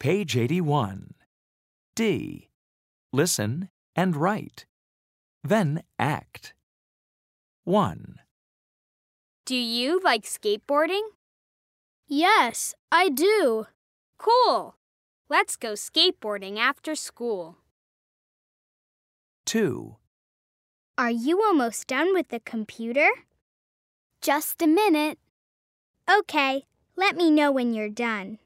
Page 81. D. Listen and write. Then act. 1, Do you like skateboarding? Yes, I do. Cool! Let's go skateboarding after school. 2, Are you almost done with the computer? Just a minute. Okay, let me know when you're done.